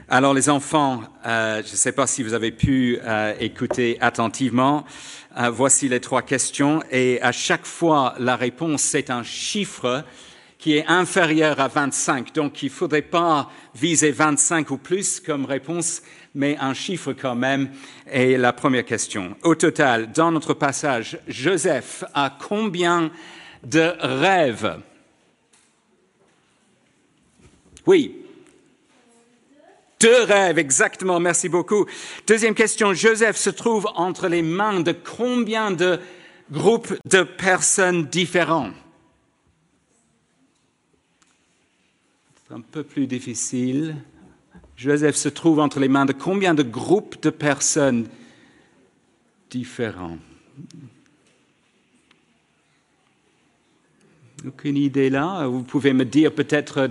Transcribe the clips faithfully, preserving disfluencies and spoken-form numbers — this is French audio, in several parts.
Alors les enfants, euh, je ne sais pas si vous avez pu euh, écouter attentivement. Euh, voici les trois questions et à chaque fois la réponse c'est un chiffre qui est inférieur à vingt-cinq. Donc il ne faudrait pas viser vingt-cinq ou plus comme réponse, mais un chiffre quand même. Et la première question. Au total, dans notre passage, Joseph a combien de rêves? Oui. Deux rêves, exactement, merci beaucoup. Deuxième question, Joseph se trouve entre les mains de combien de groupes de personnes différents? C'est un peu plus difficile. Joseph se trouve entre les mains de combien de groupes de personnes différents? Aucune idée là? Vous pouvez me dire peut-être...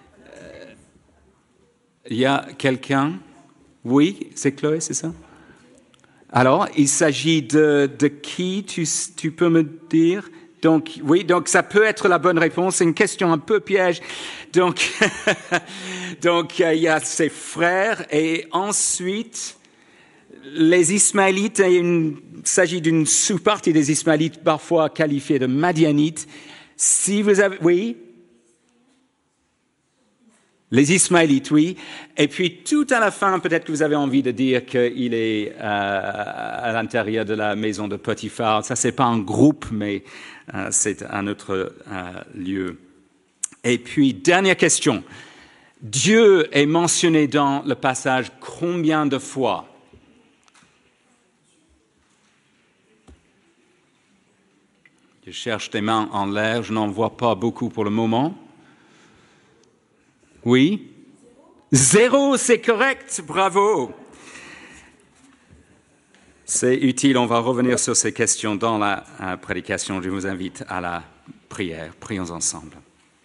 Il y a quelqu'un? Oui, c'est Chloé, c'est ça? Alors, il s'agit de, de qui, tu, tu peux me dire? Donc, oui, donc ça peut être la bonne réponse. C'est une question un peu piège. Donc, donc il y a ses frères et ensuite, les Ismaélites, il s'agit d'une sous-partie des Ismaélites, parfois qualifiés de Madianites. Si vous avez... Oui? Les Ismaélites, oui. Et puis, tout à la fin, peut-être que vous avez envie de dire qu'il est euh, à l'intérieur de la maison de Potiphar. Ça, c'est pas un groupe, mais euh, c'est un autre euh, lieu. Et puis, dernière question. Dieu est mentionné dans le passage combien de fois? Je cherche des mains en l'air. Je n'en vois pas beaucoup pour le moment. Oui? Zéro, c'est correct, bravo. C'est utile, on va revenir sur ces questions dans la euh, prédication. Je vous invite à la prière. Prions ensemble.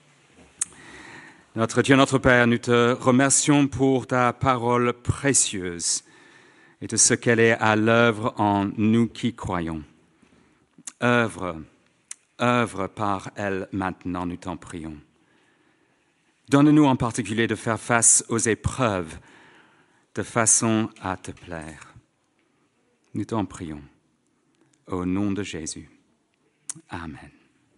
Notre Dieu, notre Père, nous te remercions pour ta parole précieuse et de ce qu'elle est à l'œuvre en nous qui croyons. Œuvre, œuvre par elle maintenant, nous t'en prions. Donne-nous en particulier de faire face aux épreuves de façon à te plaire. Nous t'en prions. Au nom de Jésus. Amen.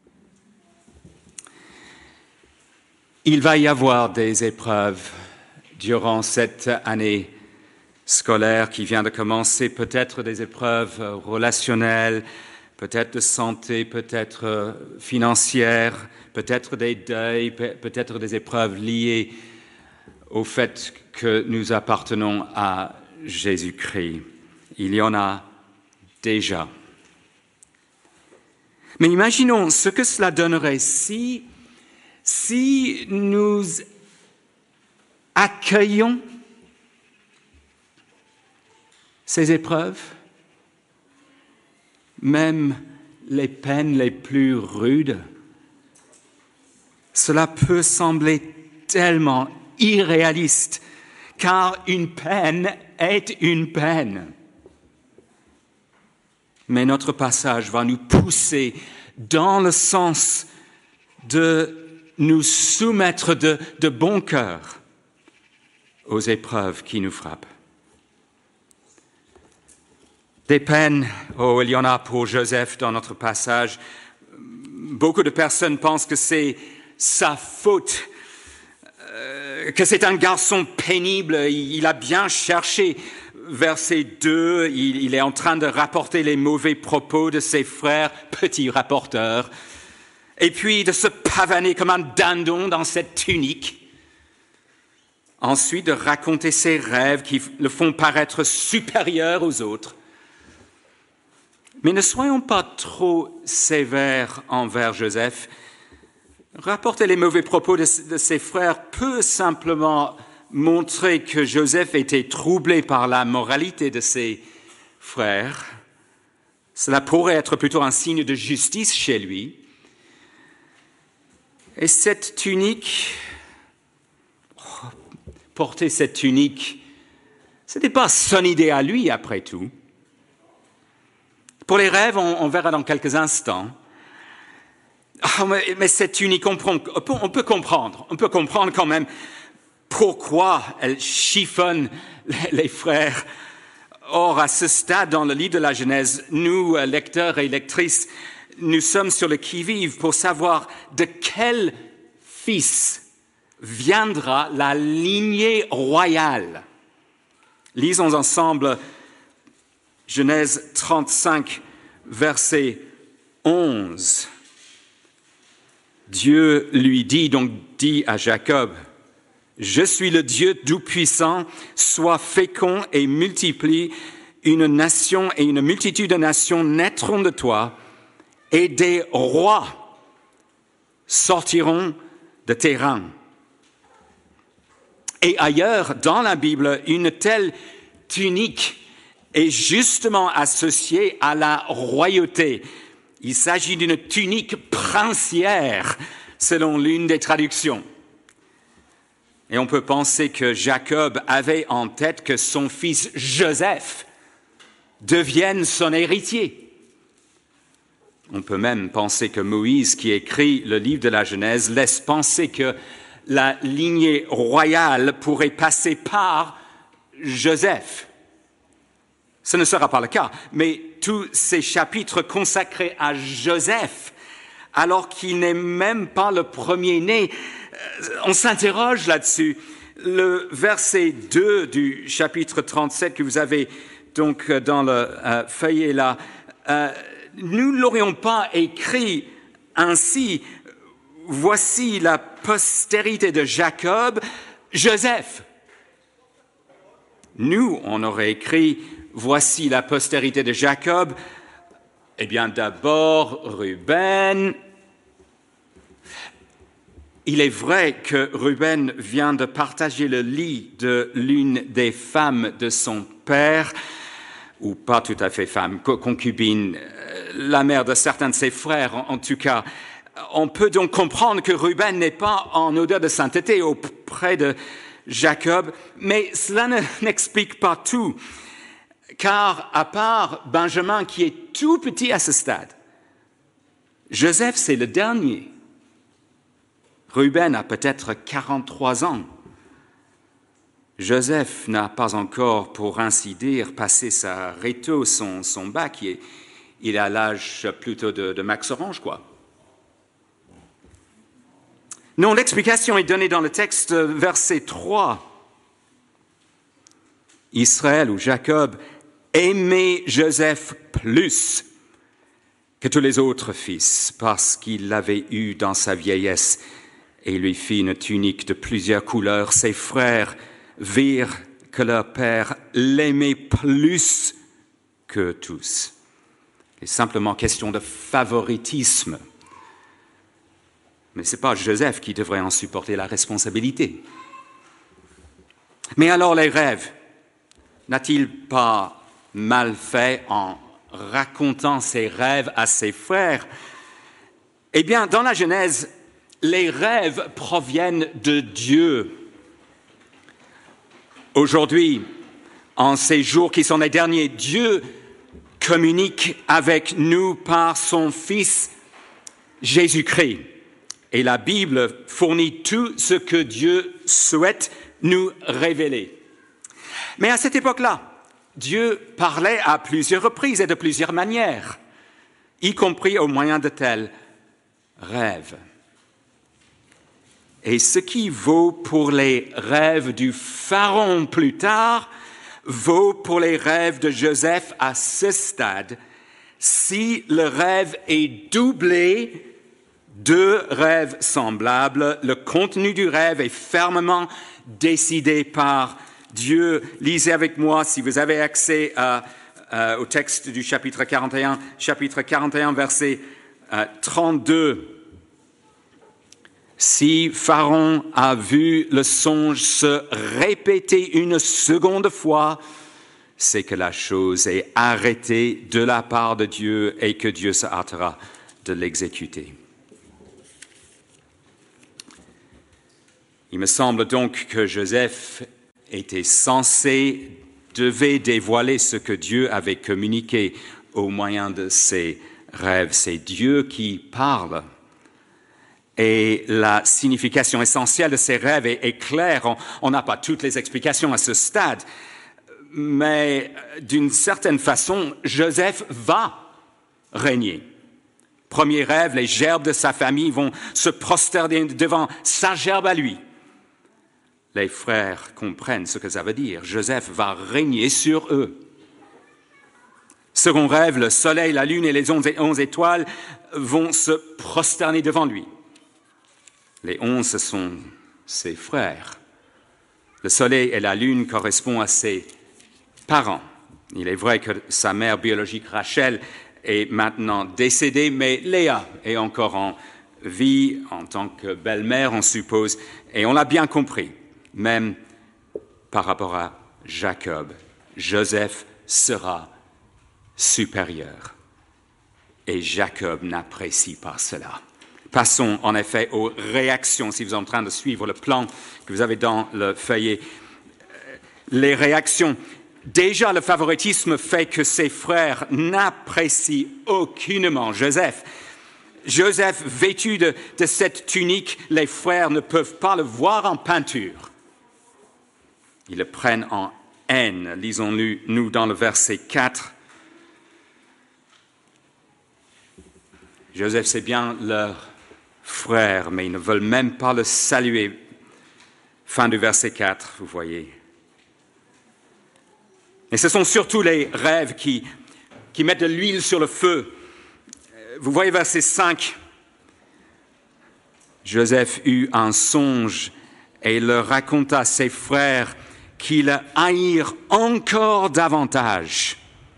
Il va y avoir des épreuves durant cette année scolaire qui vient de commencer, peut-être des épreuves relationnelles, peut-être de santé, peut-être financière, peut-être des deuils, peut-être des épreuves liées au fait que nous appartenons à Jésus-Christ. Il y en a déjà. Mais imaginons ce que cela donnerait si, si nous accueillons ces épreuves, même les peines les plus rudes. Cela peut sembler tellement irréaliste, car une peine est une peine. Mais notre passage va nous pousser dans le sens de nous soumettre de, de bon cœur aux épreuves qui nous frappent. Des peines, oh, il y en a pour Joseph dans notre passage. Beaucoup de personnes pensent que c'est sa faute, euh, que c'est un garçon pénible. Il a bien cherché. Verset deux, il, il est en train de rapporter les mauvais propos de ses frères, petit rapporteur, et puis de se pavaner comme un dindon dans cette tunique. Ensuite, de raconter ses rêves qui le font paraître supérieur aux autres. Mais ne soyons pas trop sévères envers Joseph. Rapporter les mauvais propos de, de ses frères peut simplement montrer que Joseph était troublé par la moralité de ses frères. Cela pourrait être plutôt un signe de justice chez lui. Et cette tunique, oh, porter cette tunique, ce n'était pas son idée à lui après tout. Pour les rêves, on, on verra dans quelques instants. Oh, mais, mais cette tunique, on, on, peut, on peut comprendre, on peut comprendre quand même pourquoi elle chiffonne les frères. Or, à ce stade dans le livre de la Genèse, nous, lecteurs et lectrices, nous sommes sur le qui-vive pour savoir de quel fils viendra la lignée royale. Lisons ensemble Genèse trente-cinq, verset onze. Dieu lui dit, donc dit à Jacob, « Je suis le Dieu tout-puissant, sois fécond et multiplie, une nation et une multitude de nations naîtront de toi, et des rois sortiront de tes reins. » Et ailleurs, dans la Bible, une telle tunique est justement associée à la royauté. Il s'agit d'une tunique princière, selon l'une des traductions. Et on peut penser que Jacob avait en tête que son fils Joseph devienne son héritier. On peut même penser que Moïse, qui écrit le livre de la Genèse, laisse penser que la lignée royale pourrait passer par Joseph. Ce ne sera pas le cas, mais tous ces chapitres consacrés à Joseph, alors qu'il n'est même pas le premier-né, on s'interroge là-dessus. Le verset deux du chapitre trente-sept que vous avez donc dans le euh, feuillet là, euh, nous ne l'aurions pas écrit ainsi. Voici la postérité de Jacob, Joseph. Nous, on aurait écrit voici la postérité de Jacob. Eh bien, d'abord, Ruben. Il est vrai que Ruben vient de partager le lit de l'une des femmes de son père, ou pas tout à fait femme, concubine, la mère de certains de ses frères, en, en tout cas. On peut donc comprendre que Ruben n'est pas en odeur de sainteté auprès de Jacob, mais cela ne, n'explique pas tout, car à part Benjamin qui est tout petit à ce stade, Joseph c'est le dernier. Ruben a peut-être quarante-trois ans. Joseph n'a pas encore, pour ainsi dire, passé sa réto, son, son bac. Il est, il est à l'âge plutôt de, de Max Orange, quoi. Non, l'explication est donnée dans le texte, verset trois. Israël ou Jacob aimait Joseph plus que tous les autres fils, parce qu'il l'avait eu dans sa vieillesse et lui fit une tunique de plusieurs couleurs. Ses frères virent que leur père l'aimait plus que tous. C'est simplement question de favoritisme. Mais ce n'est pas Joseph qui devrait en supporter la responsabilité. Mais alors les rêves, n'a-t-il pas mal fait en racontant ses rêves à ses frères? Eh bien, dans la Genèse, les rêves proviennent de Dieu. Aujourd'hui, en ces jours qui sont les derniers, Dieu communique avec nous par son Fils Jésus-Christ. Et la Bible fournit tout ce que Dieu souhaite nous révéler. Mais à cette époque-là, Dieu parlait à plusieurs reprises et de plusieurs manières, y compris au moyen de tels rêves. Et ce qui vaut pour les rêves du Pharaon plus tard, vaut pour les rêves de Joseph à ce stade, si le rêve est doublé de rêves semblables, le contenu du rêve est fermement décidé par Dieu. Lisez avec moi, si vous avez accès à, à, au texte du chapitre quarante et un, chapitre quarante et un, verset euh, trente-deux. Si Pharaon a vu le songe se répéter une seconde fois, c'est que la chose est arrêtée de la part de Dieu et que Dieu se hâtera de l'exécuter. Il me semble donc que Joseph était censé, devait dévoiler ce que Dieu avait communiqué au moyen de ses rêves. C'est Dieu qui parle. Et la signification essentielle de ces rêves est, est claire. On n'a pas toutes les explications à ce stade. Mais d'une certaine façon, Joseph va régner. Premier rêve, les gerbes de sa famille vont se prosterner devant sa gerbe à lui. Les frères comprennent ce que ça veut dire. Joseph va régner sur eux. Second rêve, le soleil, la lune et les onze étoiles vont se prosterner devant lui. Les onze, ce sont ses frères. Le soleil et la lune correspondent à ses parents. Il est vrai que sa mère biologique, Rachel, est maintenant décédée, mais Léa est encore en vie en tant que belle-mère, on suppose, et on l'a bien compris, même par rapport à Jacob. Joseph sera supérieur. Et Jacob n'apprécie pas cela. Passons en effet aux réactions, si vous êtes en train de suivre le plan que vous avez dans le feuillet. Les réactions. Déjà, le favoritisme fait que ses frères n'apprécient aucunement Joseph. Joseph, vêtu de, de cette tunique, les frères ne peuvent pas le voir en peinture. Ils le prennent en haine. Lisons-nous dans le verset quatre. Joseph, c'est bien leur frère, mais ils ne veulent même pas le saluer. Fin du verset quatre, vous voyez. Et ce sont surtout les rêves qui, qui mettent de l'huile sur le feu. Vous voyez verset cinq. Joseph eut un songe et il leur raconta à ses frères qui le haïrent encore davantage.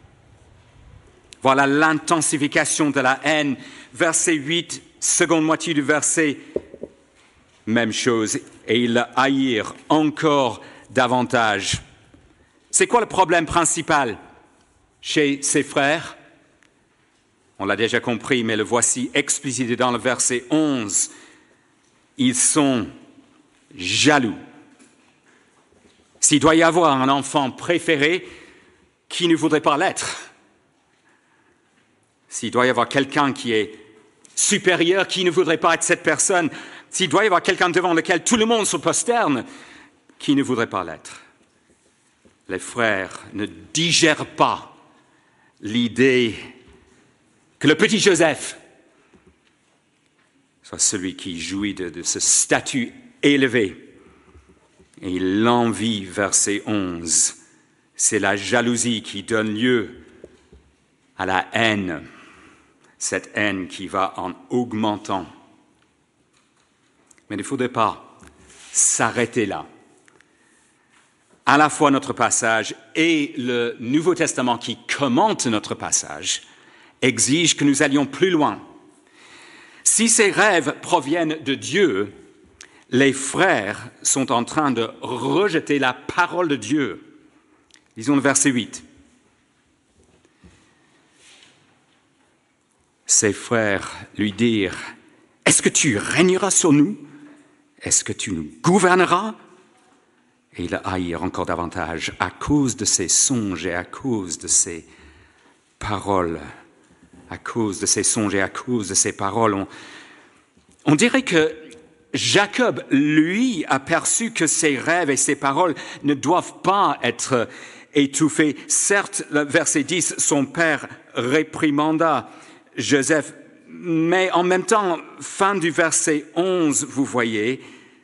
Voilà l'intensification de la haine. Verset huit, seconde moitié du verset, même chose. Et ils le haïrent encore davantage. C'est quoi le problème principal chez ses frères? On l'a déjà compris, mais le voici explicité dans le verset onze. Ils sont jaloux. S'il doit y avoir un enfant préféré, qui ne voudrait pas l'être? S'il doit y avoir quelqu'un qui est supérieur, qui ne voudrait pas être cette personne? S'il doit y avoir quelqu'un devant lequel tout le monde se prosterne, qui ne voudrait pas l'être? Les frères ne digèrent pas l'idée que le petit Joseph soit celui qui jouit de, de ce statut élevé. Et il l'envie, verset onze. C'est la jalousie qui donne lieu à la haine, cette haine qui va en augmentant. Mais il ne faudrait pas s'arrêter là. À la fois notre passage et le Nouveau Testament qui commente notre passage exige que nous allions plus loin. Si ces rêves proviennent de Dieu, les frères sont en train de rejeter la parole de Dieu. Lisons le verset huit. Ses frères lui dirent, « Est-ce que tu régneras sur nous? Est-ce que tu nous gouverneras ?» Et ils le haïrent encore davantage à cause de ses songes et à cause de ses paroles. À cause de ses songes et à cause de ses paroles. On, on dirait que Jacob, lui, a perçu que ses rêves et ses paroles ne doivent pas être étouffés. Certes, le verset dix, son père réprimanda Joseph, mais en même temps, fin du verset onze, vous voyez,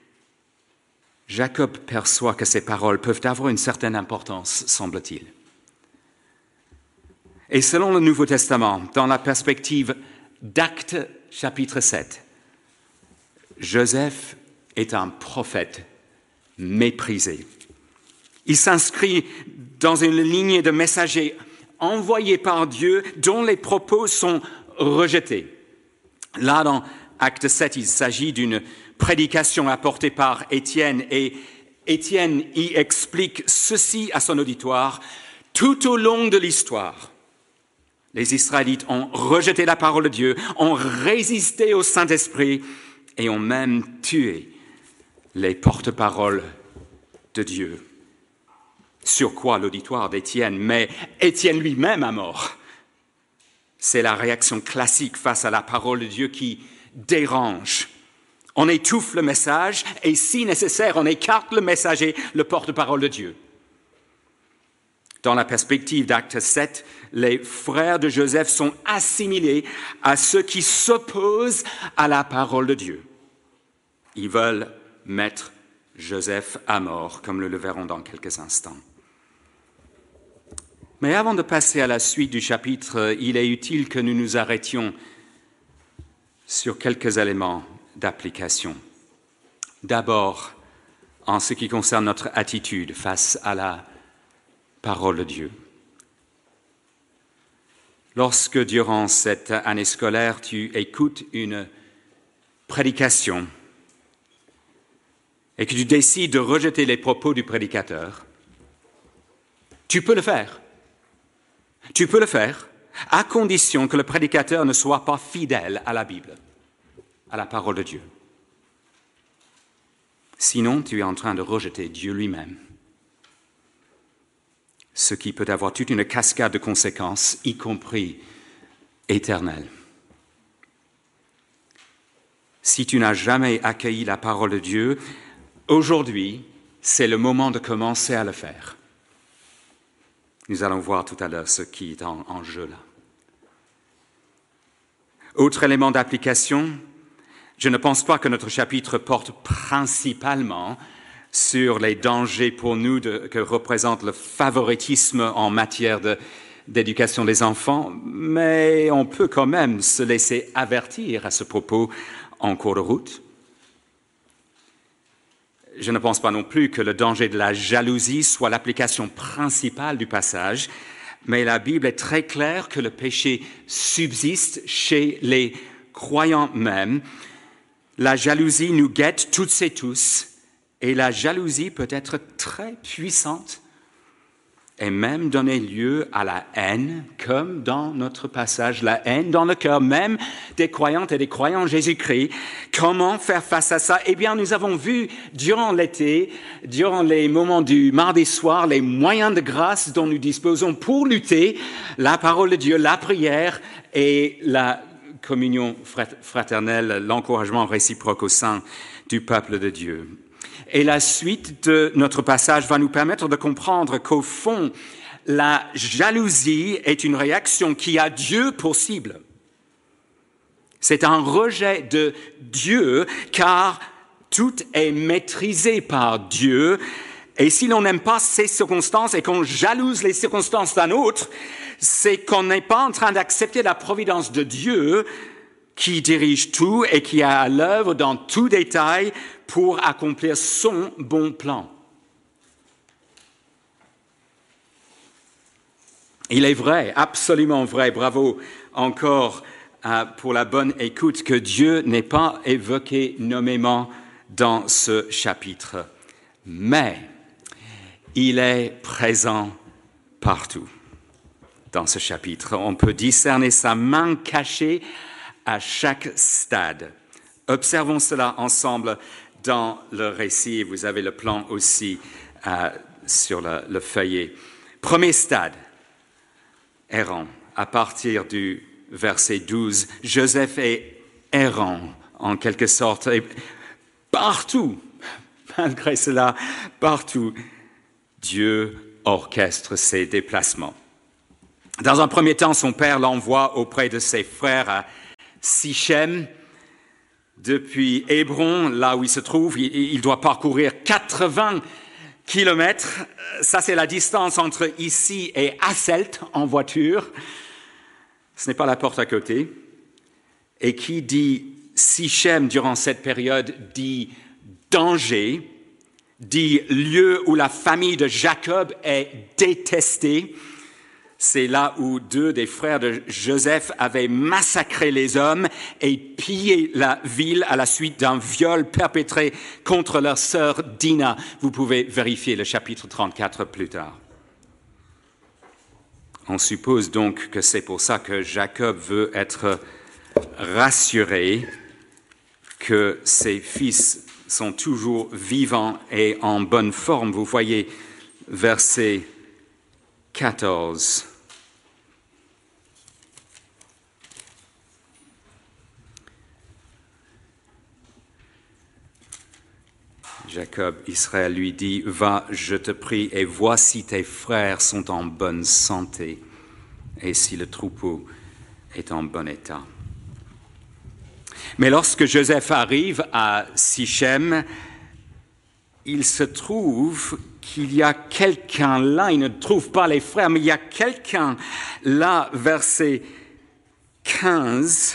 Jacob perçoit que ces paroles peuvent avoir une certaine importance, semble-t-il. Et selon le Nouveau Testament, dans la perspective d'Actes chapitre sept, Joseph est un prophète méprisé. Il s'inscrit dans une lignée de messagers envoyés par Dieu dont les propos sont rejetés. Là, dans Acte sept, il s'agit d'une prédication apportée par Étienne et Étienne y explique ceci à son auditoire. Tout au long de l'histoire, les Israélites ont rejeté la parole de Dieu, ont résisté au Saint-Esprit et ont même tué les porte-paroles de Dieu. Sur quoi l'auditoire d'Étienne, mais Étienne lui-même a mort. C'est la réaction classique face à la parole de Dieu qui dérange. On étouffe le message et si nécessaire, on écarte le messager, le porte-parole de Dieu. Dans la perspective d'Acte sept, les frères de Joseph sont assimilés à ceux qui s'opposent à la parole de Dieu. Ils veulent mettre Joseph à mort, comme nous le verrons dans quelques instants. Mais avant de passer à la suite du chapitre, il est utile que nous nous arrêtions sur quelques éléments d'application. D'abord, en ce qui concerne notre attitude face à la parole de Dieu. Lorsque, durant cette année scolaire, tu écoutes une prédication et que tu décides de rejeter les propos du prédicateur, tu peux le faire. Tu peux le faire à condition que le prédicateur ne soit pas fidèle à la Bible, à la parole de Dieu. Sinon, tu es en train de rejeter Dieu lui-même, ce qui peut avoir toute une cascade de conséquences, y compris éternelles. Si tu n'as jamais accueilli la parole de Dieu, aujourd'hui, c'est le moment de commencer à le faire. Nous allons voir tout à l'heure ce qui est en, en jeu là. Autre élément d'application, je ne pense pas que notre chapitre porte principalement sur les dangers pour nous de, que représente le favoritisme en matière de, d'éducation des enfants, mais on peut quand même se laisser avertir à ce propos en cours de route. Je ne pense pas non plus que le danger de la jalousie soit l'application principale du passage, mais la Bible est très claire que le péché subsiste chez les croyants même. La jalousie nous guette toutes et tous, et la jalousie peut être très puissante et même donner lieu à la haine, comme dans notre passage, la haine dans le cœur même des croyantes et des croyants en Jésus-Christ. Comment faire face à ça? Eh bien, nous avons vu durant l'été, durant les moments du mardi soir, les moyens de grâce dont nous disposons pour lutter, la parole de Dieu, la prière et la communion fraternelle, l'encouragement réciproque au sein du peuple de Dieu. Et la suite de notre passage va nous permettre de comprendre qu'au fond, la jalousie est une réaction qui a Dieu pour cible. C'est un rejet de Dieu, car tout est maîtrisé par Dieu. Et si l'on n'aime pas ces circonstances et qu'on jalouse les circonstances d'un autre, c'est qu'on n'est pas en train d'accepter la providence de Dieu qui dirige tout et qui est à l'œuvre dans tout détail pour accomplir son bon plan. Il est vrai, absolument vrai, bravo encore euh, pour la bonne écoute, que Dieu n'est pas évoqué nommément dans ce chapitre, mais il est présent partout dans ce chapitre. On peut discerner sa main cachée à chaque stade. Observons cela ensemble dans le récit. Vous avez le plan aussi euh, sur le, le feuillet. Premier stade, errant. À partir du verset douze, Joseph est errant, en quelque sorte. Et partout, malgré cela, partout, Dieu orchestre ses déplacements. Dans un premier temps, son père l'envoie auprès de ses frères à Sichem. Depuis Hébron, là où il se trouve, il doit parcourir quatre-vingts kilomètres. Ça, c'est la distance entre ici et Hasselt en voiture. Ce n'est pas la porte à côté. Et qui dit Sichem durant cette période dit danger, dit lieu où la famille de Jacob est détestée. C'est là où deux des frères de Joseph avaient massacré les hommes et pillé la ville à la suite d'un viol perpétré contre leur sœur Dina. Vous pouvez vérifier le chapitre trente-quatre plus tard. On suppose donc que c'est pour ça que Jacob veut être rassuré que ses fils sont toujours vivants et en bonne forme. Vous voyez verset quatorze. Jacob, Israël lui dit, « Va, je te prie, et vois si tes frères sont en bonne santé, et si le troupeau est en bon état. » Mais lorsque Joseph arrive à Sichem, il se trouve qu'il y a quelqu'un là, il ne trouve pas les frères, mais il y a quelqu'un là, verset quinze.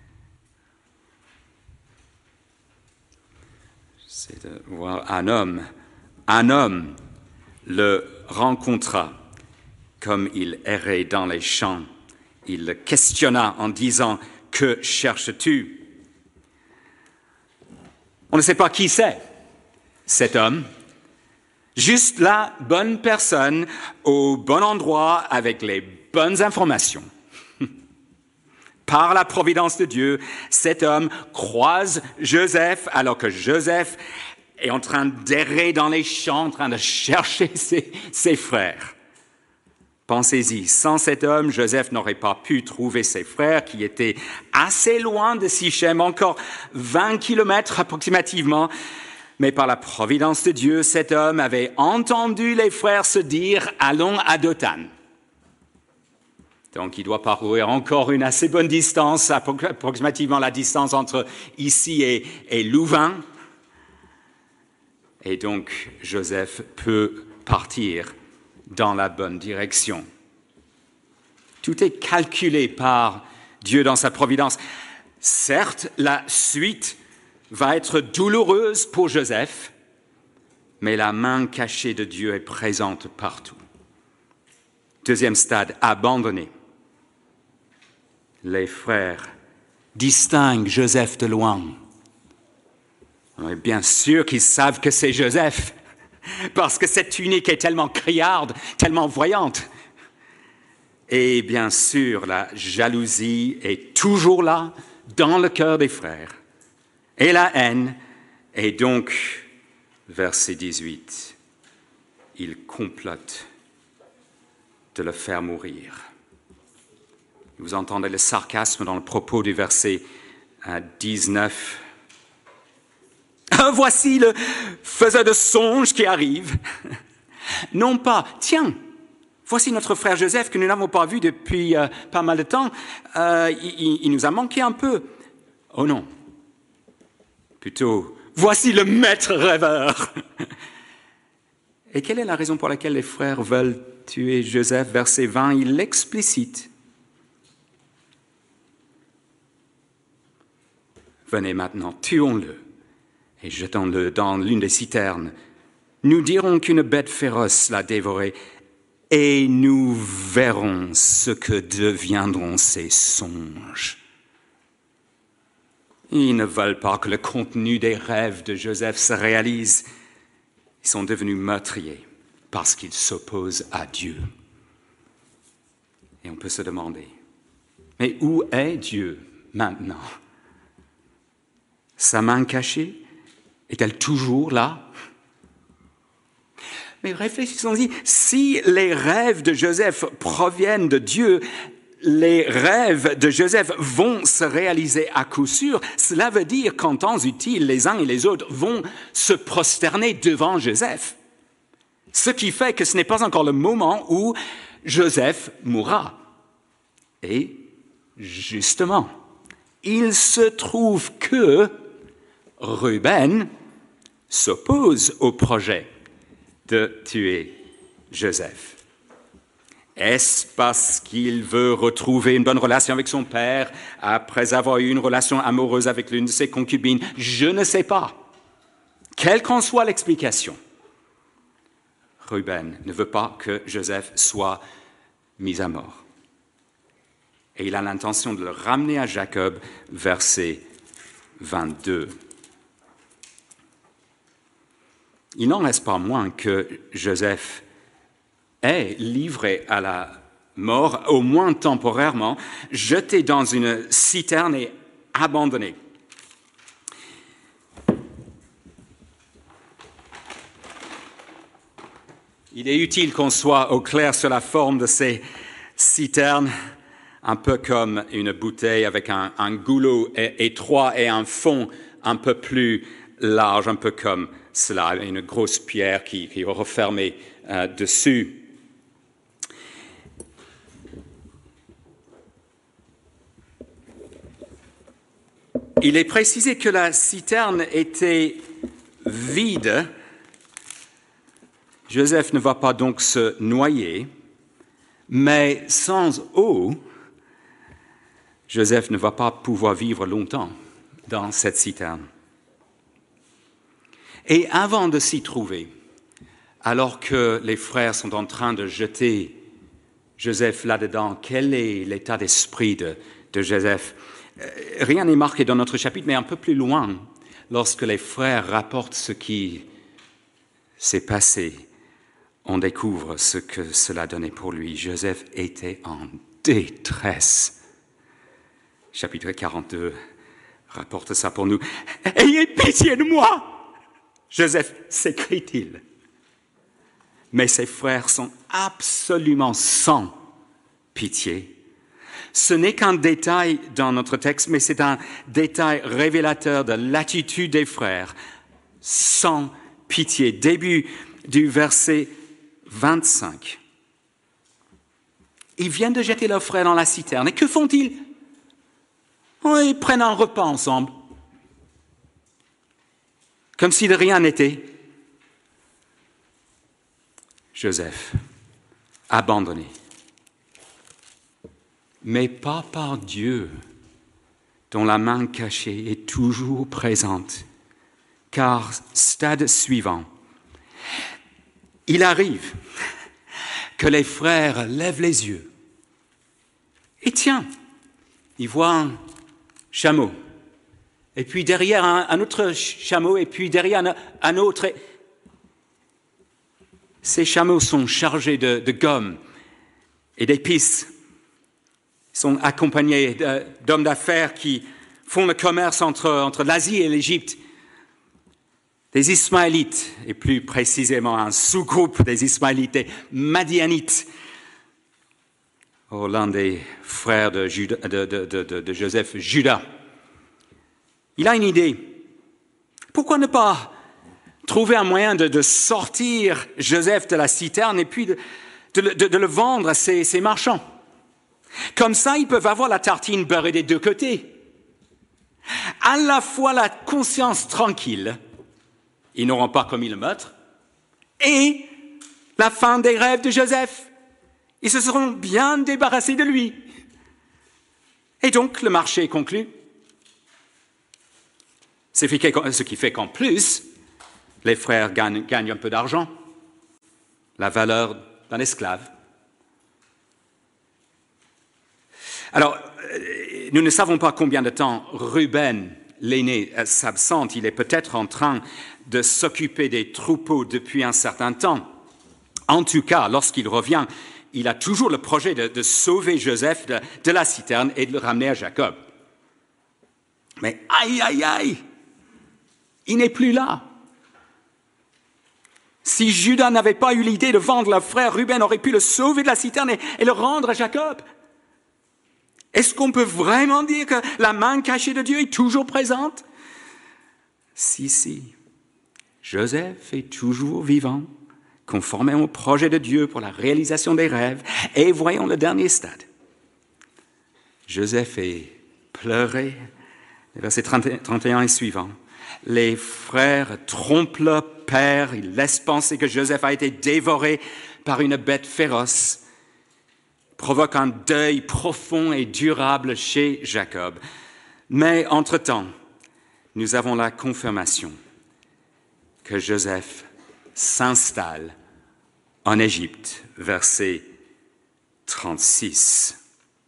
C'est de voir un homme, un homme le rencontra comme il errait dans les champs. Il le questionna en disant, « Que cherches-tu » On ne sait pas qui c'est, cet homme. Juste la bonne personne au bon endroit avec les bonnes informations. Par la providence de Dieu, cet homme croise Joseph alors que Joseph est en train d'errer dans les champs, en train de chercher ses, ses frères. Pensez-y, sans cet homme, Joseph n'aurait pas pu trouver ses frères qui étaient assez loin de Sichem, encore vingt kilomètres approximativement. Mais par la providence de Dieu, cet homme avait entendu les frères se dire « Allons à Dothan ». Donc il doit parcourir encore une assez bonne distance, approximativement la distance entre ici et, et Louvain. Et donc Joseph peut partir dans la bonne direction. Tout est calculé par Dieu dans sa providence. Certes, la suite va être douloureuse pour Joseph, mais la main cachée de Dieu est présente partout. Deuxième stade, abandonné. Les frères distinguent Joseph de loin. Mais bien sûr qu'ils savent que c'est Joseph, parce que cette tunique est tellement criarde, tellement voyante. Et bien sûr, la jalousie est toujours là, dans le cœur des frères. Et la haine, et donc, verset dix-huit, ils complotent de le faire mourir. Vous entendez le sarcasme dans le propos du verset dix-neuf. « Voici le faiseur de songes qui arrive. » Non pas, tiens, voici notre frère Joseph que nous n'avons pas vu depuis euh, pas mal de temps. Euh, il, il nous a manqué un peu. Oh non. Plutôt, voici le maître rêveur. Et quelle est la raison pour laquelle les frères veulent tuer Joseph? Verset vingt, il l'explicite. Venez maintenant, tuons-le et jetons-le dans l'une des citernes. Nous dirons qu'une bête féroce l'a dévoré et nous verrons ce que deviendront ces songes. Ils ne veulent pas que le contenu des rêves de Joseph se réalise. Ils sont devenus meurtriers parce qu'ils s'opposent à Dieu. Et on peut se demander, mais où est Dieu maintenant? Sa main cachée est-elle toujours là? Mais réfléchissons-y, si les rêves de Joseph proviennent de Dieu, les rêves de Joseph vont se réaliser à coup sûr. Cela veut dire qu'en temps utile, les uns et les autres vont se prosterner devant Joseph. Ce qui fait que ce n'est pas encore le moment où Joseph mourra. Et justement, il se trouve que Ruben s'oppose au projet de tuer Joseph. Est-ce parce qu'il veut retrouver une bonne relation avec son père après avoir eu une relation amoureuse avec l'une de ses concubines? Je ne sais pas. Quelle qu'en soit l'explication, Ruben ne veut pas que Joseph soit mis à mort. Et il a l'intention de le ramener à Jacob, verset vingt-deux. Il n'en reste pas moins que Joseph est livré à la mort, au moins temporairement, jeté dans une citerne et abandonné. Il est utile qu'on soit au clair sur la forme de ces citernes, un peu comme une bouteille avec un, un goulot étroit et un fond un peu plus large, un peu comme cela, une grosse pierre qui, qui est refermée euh, dessus. Il est précisé que la citerne était vide. Joseph ne va pas donc se noyer, mais sans eau, Joseph ne va pas pouvoir vivre longtemps dans cette citerne. Et avant de s'y trouver, alors que les frères sont en train de jeter Joseph là-dedans, quel est l'état d'esprit de, de Joseph ? Rien n'est marqué dans notre chapitre, mais un peu plus loin, lorsque les frères rapportent ce qui s'est passé, on découvre ce que cela donnait pour lui. Joseph était en détresse. Chapitre quarante-deux rapporte ça pour nous. « Ayez pitié de moi !» Joseph s'écrie-t-il. Mais ses frères sont absolument sans pitié. Ce n'est qu'un détail dans notre texte, mais c'est un détail révélateur de l'attitude des frères, sans pitié. Début du verset vingt-cinq. Ils viennent de jeter leur frère dans la citerne. Et que font-ils ? Oh, ils prennent un repas ensemble, comme si de rien n'était. Joseph, abandonné. Mais pas par Dieu, dont la main cachée est toujours présente. Car, stade suivant, il arrive que les frères lèvent les yeux. Et tiens, ils voient un chameau, et puis derrière un, un autre chameau, et puis derrière un, un autre. Et ces chameaux sont chargés de, de gomme et d'épices. Ils sont accompagnés d'hommes d'affaires qui font le commerce entre, entre l'Asie et l'Égypte. Des Ismaélites, et plus précisément un sous-groupe des Ismaélites, des Madianites. Oh, l'un des frères de, Judas, de, de, de, de Joseph, Judas. Il a une idée. Pourquoi ne pas trouver un moyen de, de sortir Joseph de la citerne et puis de, de, de, de le vendre à ses, ses marchands? Comme ça, ils peuvent avoir la tartine beurrée des deux côtés. À la fois la conscience tranquille, ils n'auront pas commis le meurtre, et la fin des rêves de Joseph. Ils se seront bien débarrassés de lui. Et donc, le marché est conclu. Ce qui fait qu'en plus, les frères gagnent, gagnent un peu d'argent, la valeur d'un esclave. Alors, nous ne savons pas combien de temps Ruben, l'aîné, s'absente. Il est peut-être en train de s'occuper des troupeaux depuis un certain temps. En tout cas, lorsqu'il revient, il a toujours le projet de, de sauver Joseph de, de la citerne et de le ramener à Jacob. Mais aïe, aïe, aïe, il n'est plus là. Si Judas n'avait pas eu l'idée de vendre le frère, Ruben aurait pu le sauver de la citerne et, et le rendre à Jacob. Est-ce qu'on peut vraiment dire que la main cachée de Dieu est toujours présente? Si, si. Joseph est toujours vivant, conformément au projet de Dieu pour la réalisation des rêves. Et voyons le dernier stade. Joseph est pleuré, verset trente et un et suivant. Les frères trompent leur père, ils laissent penser que Joseph a été dévoré par une bête féroce, provoque un deuil profond et durable chez Jacob. Mais entre-temps, nous avons la confirmation que Joseph s'installe en Égypte, verset trente-six.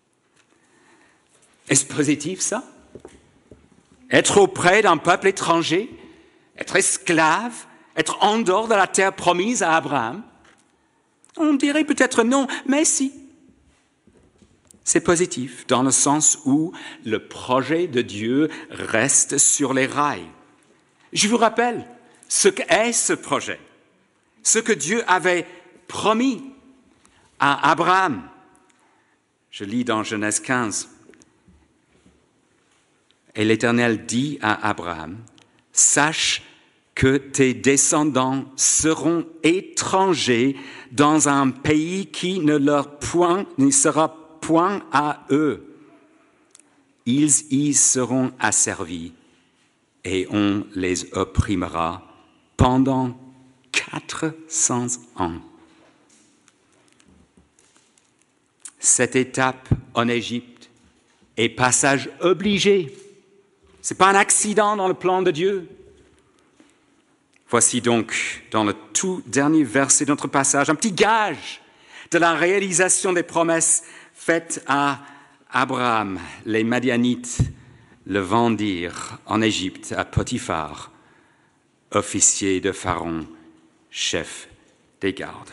Est-ce positif, ça? Être auprès d'un peuple étranger, être esclave, être en dehors de la terre promise à Abraham? On dirait peut-être non, mais si. C'est positif, dans le sens où le projet de Dieu reste sur les rails. Je vous rappelle ce qu'est ce projet, ce que Dieu avait promis à Abraham. Je lis dans Genèse quinze. Et l'Éternel dit à Abraham, « sache que tes descendants seront étrangers dans un pays qui ne leur point, ne sera point à eux. Ils y seront asservis et on les opprimera pendant quatre cents ans. Cette étape en Égypte est passage obligé. Ce n'est pas un accident dans le plan de Dieu. Voici donc, dans le tout dernier verset de notre passage, un petit gage de la réalisation des promesses faites à Abraham. Les Madianites le vendirent en Égypte à Potiphar, officier de Pharaon, chef des gardes.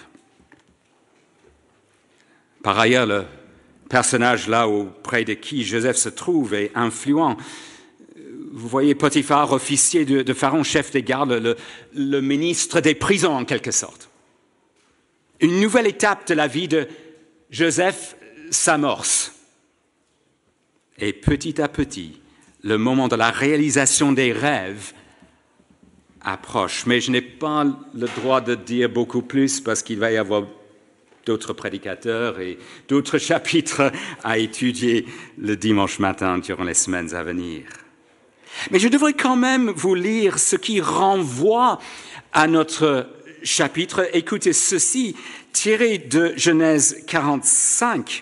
Par ailleurs, le personnage là auprès de qui Joseph se trouve est influent. Vous voyez Potiphar, officier de, de Pharaon, chef des gardes, le, le ministre des prisons en quelque sorte. Une nouvelle étape de la vie de Joseph s'amorce. Et petit à petit, le moment de la réalisation des rêves approche. Mais je n'ai pas le droit de dire beaucoup plus parce qu'il va y avoir d'autres prédicateurs et d'autres chapitres à étudier le dimanche matin durant les semaines à venir. Mais je devrais quand même vous lire ce qui renvoie à notre chapitre. Écoutez ceci, tiré de Genèse quarante-cinq.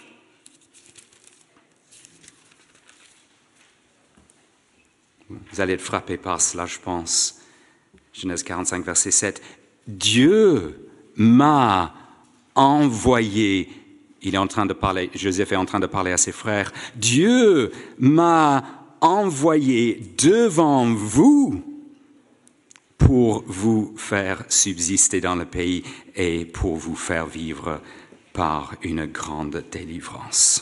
Vous allez être frappé par cela, je pense. Genèse quarante-cinq, verset sept. Dieu m'a envoyé, il est en train de parler, Joseph est en train de parler à ses frères, Dieu m'a envoyé devant vous pour vous faire subsister dans le pays et pour vous faire vivre par une grande délivrance.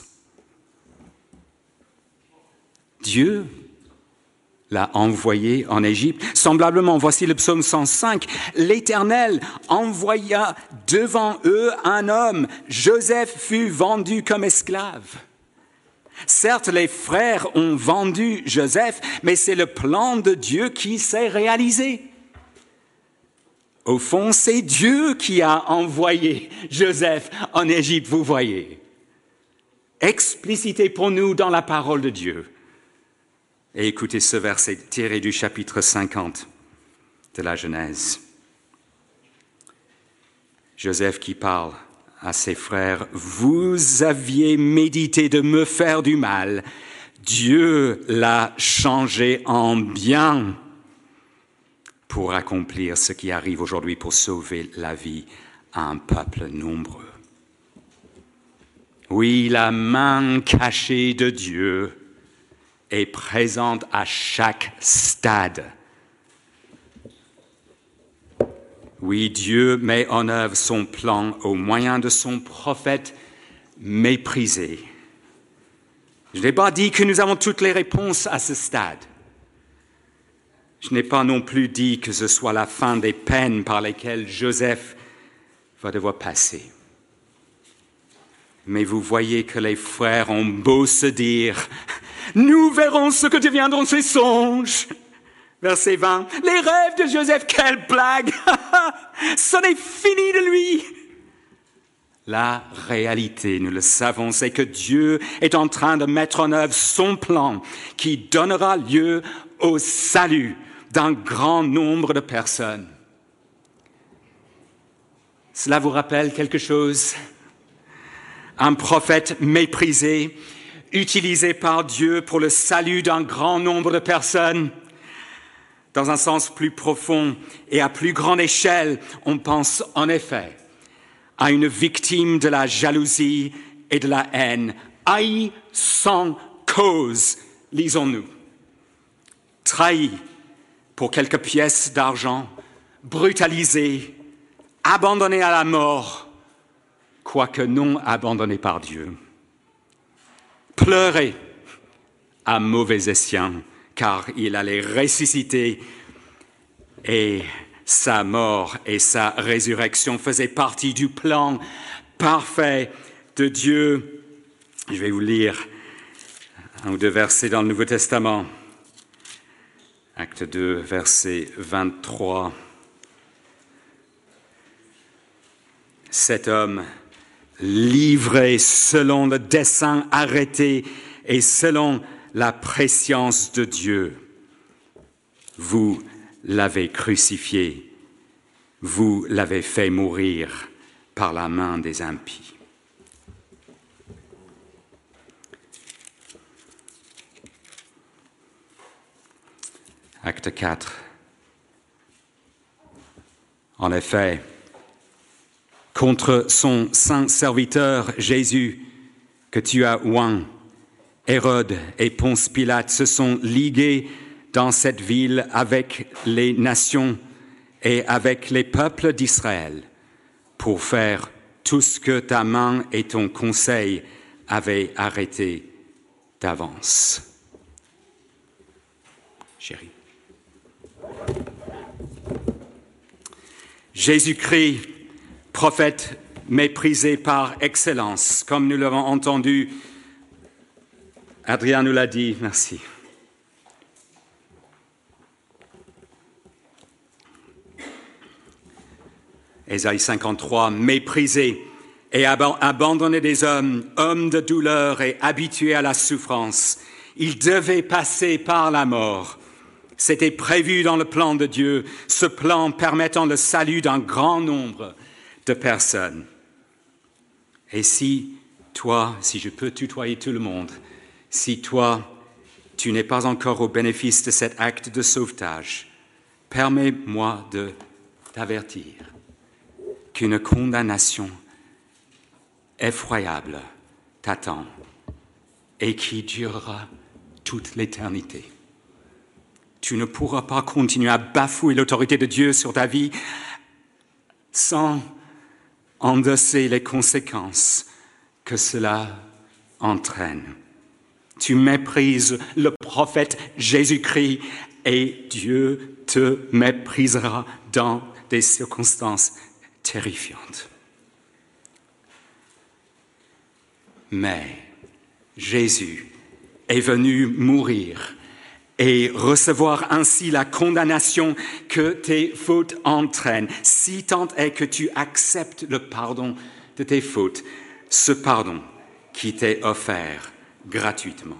Dieu l'a envoyé en Égypte. Semblablement, voici le psaume cent cinq. L'Éternel envoya devant eux un homme. Joseph fut vendu comme esclave. Certes, les frères ont vendu Joseph, mais c'est le plan de Dieu qui s'est réalisé. Au fond, c'est Dieu qui a envoyé Joseph en Égypte, vous voyez. Explicité pour nous dans la parole de Dieu. Et écoutez ce verset tiré du chapitre cinquante de la Genèse. Joseph qui parle à ses frères, « Vous aviez médité de me faire du mal. Dieu l'a changé en bien pour accomplir ce qui arrive aujourd'hui pour sauver la vie à un peuple nombreux. » Oui, la main cachée de Dieu est présente à chaque stade. Oui, Dieu met en œuvre son plan au moyen de son prophète méprisé. Je n'ai pas dit que nous avons toutes les réponses à ce stade. Je n'ai pas non plus dit que ce soit la fin des peines par lesquelles Joseph va devoir passer. Mais vous voyez que les frères ont beau se dire « Nous verrons ce que deviendront ces songes !» Verset vingt. « Les rêves de Joseph, quelle blague ! Ce n'est fini de lui !» La réalité, nous le savons, c'est que Dieu est en train de mettre en œuvre son plan qui donnera lieu au salut d'un grand nombre de personnes. Cela vous rappelle quelque chose ? Un prophète méprisé, utilisé par Dieu pour le salut d'un grand nombre de personnes. Dans un sens plus profond et à plus grande échelle, on pense en effet à une victime de la jalousie et de la haine, haï sans cause, lisons-nous. Trahi pour quelques pièces d'argent, brutalisé, abandonné à la mort, quoique non abandonné par Dieu. Pleurer à mauvais escient, car il allait ressusciter et sa mort et sa résurrection faisaient partie du plan parfait de Dieu. Je vais vous lire un ou deux versets dans le Nouveau Testament. Acte deux, verset vingt-trois. Cet homme, livré selon le dessein arrêté et selon la prescience de Dieu, vous l'avez crucifié, vous l'avez fait mourir par la main des impies. Acte quatre. En effet, contre son saint serviteur Jésus, que tu as oint, Hérode et Ponce Pilate se sont ligués dans cette ville avec les nations et avec les peuples d'Israël pour faire tout ce que ta main et ton conseil avaient arrêté d'avance. Chérie. Jésus-Christ, prophète méprisé par excellence, comme nous l'avons entendu, Adrien nous l'a dit, merci. Ésaïe cinquante-trois, méprisé et abandonné des hommes, homme de douleur et habitué à la souffrance. Il devait passer par la mort. C'était prévu dans le plan de Dieu, ce plan permettant le salut d'un grand nombre de personnes. Et si toi, si je peux tutoyer tout le monde, si toi, tu n'es pas encore au bénéfice de cet acte de sauvetage, permets-moi de t'avertir qu'une condamnation effroyable t'attend et qui durera toute l'éternité. Tu ne pourras pas continuer à bafouer l'autorité de Dieu sur ta vie sans endosser les conséquences que cela entraîne. Tu méprises le prophète Jésus-Christ et Dieu te méprisera dans des circonstances terrifiantes. Mais Jésus est venu mourir et recevoir ainsi la condamnation que tes fautes entraînent, si tant est que tu acceptes le pardon de tes fautes, ce pardon qui t'est offert gratuitement.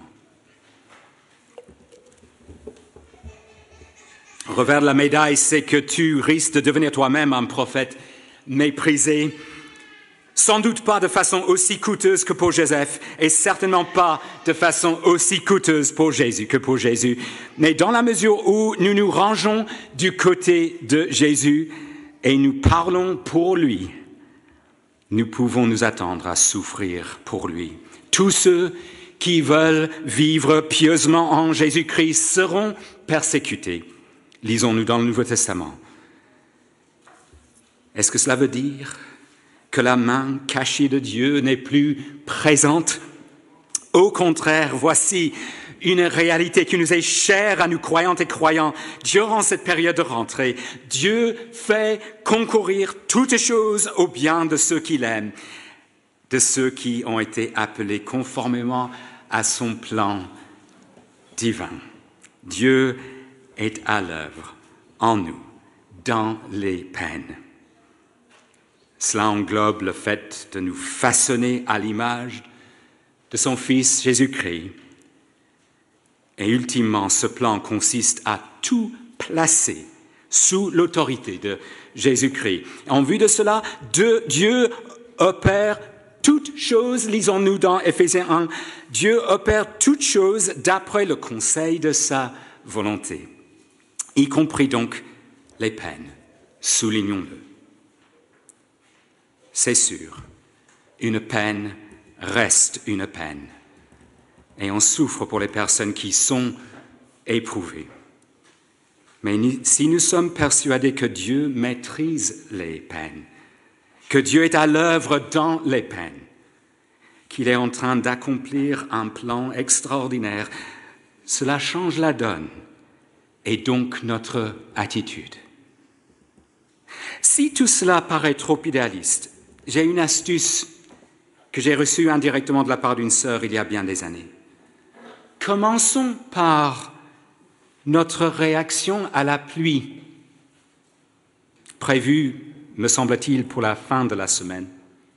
Revers de la médaille, c'est que tu risques de devenir toi-même un prophète méprisé, sans doute pas de façon aussi coûteuse que pour Joseph, et certainement pas de façon aussi coûteuse pour Jésus que pour Jésus. Mais dans la mesure où nous nous rangeons du côté de Jésus et nous parlons pour lui, nous pouvons nous attendre à souffrir pour lui. Tous ceux qui veulent vivre pieusement en Jésus-Christ seront persécutés. Lisons-nous dans le Nouveau Testament. Est-ce que cela veut dire que la main cachée de Dieu n'est plus présente? Au contraire, voici une réalité qui nous est chère à nous croyantes et croyants. Durant cette période de rentrée, Dieu fait concourir toutes choses au bien de ceux qu'il aime, de ceux qui ont été appelés conformément à son plan divin. Dieu est à l'œuvre en nous, dans les peines. Cela englobe le fait de nous façonner à l'image de son Fils Jésus-Christ. Et ultimement, ce plan consiste à tout placer sous l'autorité de Jésus-Christ. En vue de cela, Dieu opère toutes choses, lisons-nous dans Éphésiens un, Dieu opère toutes choses d'après le conseil de sa volonté, y compris donc les peines, soulignons-le. C'est sûr, une peine reste une peine. Et on souffre pour les personnes qui sont éprouvées. Mais si nous sommes persuadés que Dieu maîtrise les peines, que Dieu est à l'œuvre dans les peines, qu'il est en train d'accomplir un plan extraordinaire, cela change la donne et donc notre attitude. Si tout cela paraît trop idéaliste, j'ai une astuce que j'ai reçue indirectement de la part d'une sœur il y a bien des années. Commençons par notre réaction à la pluie, prévue, me semble-t-il, pour la fin de la semaine.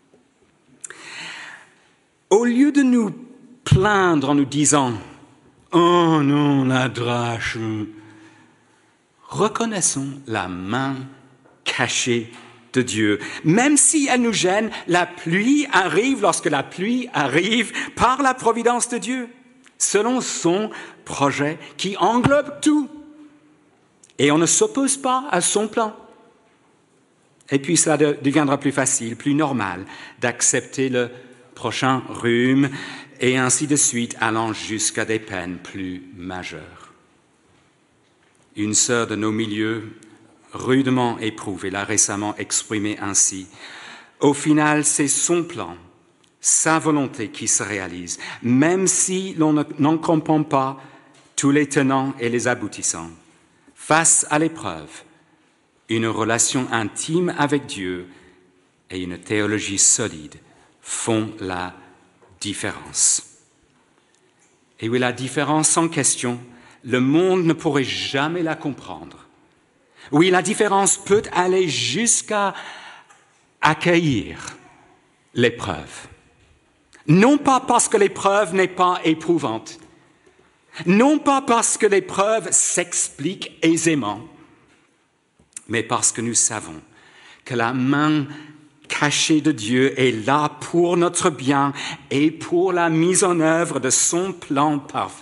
Au lieu de nous plaindre en nous disant « Oh non, la drache », reconnaissons la main cachée de Dieu. Même si elle nous gêne, la pluie arrive lorsque la pluie arrive par la providence de Dieu, selon son projet qui englobe tout. Et on ne s'oppose pas à son plan. Et puis cela deviendra plus facile, plus normal d'accepter le prochain rhume et ainsi de suite, allant jusqu'à des peines plus majeures. Une sœur de nos milieux, rudement éprouvée, l'a récemment exprimé ainsi. Au final, c'est son plan, sa volonté qui se réalise, même si l'on n'en comprend pas tous les tenants et les aboutissants. Face à l'épreuve, une relation intime avec Dieu et une théologie solide font la différence. Et oui, la différence en question, le monde ne pourrait jamais la comprendre. Oui, la différence peut aller jusqu'à accueillir l'épreuve. Non pas parce que l'épreuve n'est pas éprouvante, non pas parce que l'épreuve s'explique aisément, mais parce que nous savons que la main cachée de Dieu est là pour notre bien et pour la mise en œuvre de son plan parfait.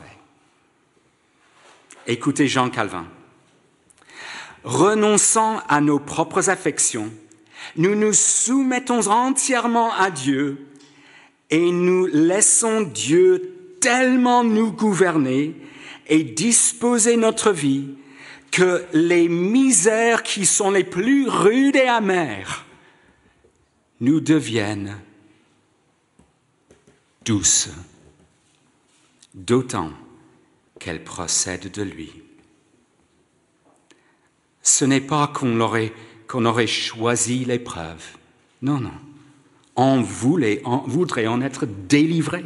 Écoutez Jean Calvin. Renonçant à nos propres affections, nous nous soumettons entièrement à Dieu et nous laissons Dieu tellement nous gouverner et disposer notre vie que les misères qui sont les plus rudes et amères nous deviennent douces, d'autant qu'elles procèdent de lui. Ce n'est pas qu'on aurait, qu'on aurait choisi l'épreuve. Non, non. On voulait, on voudrait en être délivré.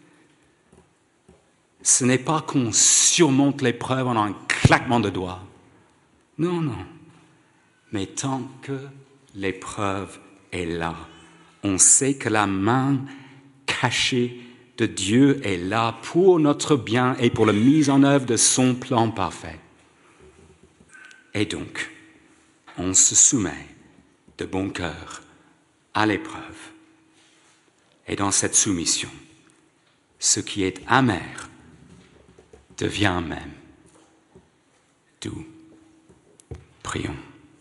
Ce n'est pas qu'on surmonte l'épreuve en un claquement de doigts. Non, non. Mais tant que l'épreuve est là, on sait que la main cachée de Dieu est là pour notre bien et pour la mise en œuvre de son plan parfait. Et donc, on se soumet de bon cœur à l'épreuve. Et dans cette soumission, ce qui est amer devient même doux. Prions.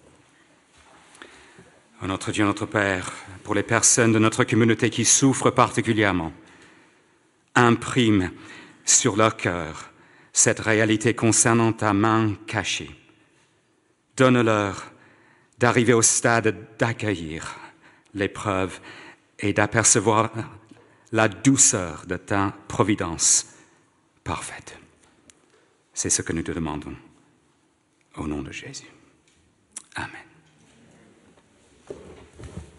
Oh, notre Dieu, notre Père, pour les personnes de notre communauté qui souffrent particulièrement, imprime sur leur cœur cette réalité concernant ta main cachée. Donne-leur d'arriver au stade d'accueillir l'épreuve et d'apercevoir la douceur de ta providence parfaite. C'est ce que nous te demandons. Au nom de Jésus. Amen.